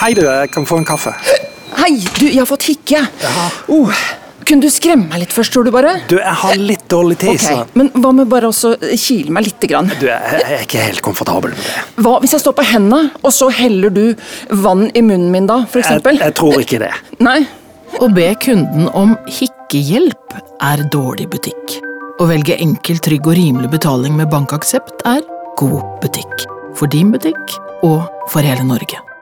Hei du, jeg kan få en kaffe. Hei, du, jeg har fått hikke. Ja. Kunne du skremme meg litt først, tror du bare? Du, jeg har litt dårlig tid, så... Men hva med bare også kile meg litt grann? Du, jeg er ikke helt komfortabel med det. Hva hvis jeg står på hendene, og så heller du vann i munnen min da, for eksempel? Jeg tror ikke det. Nei. Å be kunden om hikkehjelp er dårlig butikk. Å velge enkel, trygg og rimelig betaling med bankaksept er god butikk. For din butikk og for hele Norge.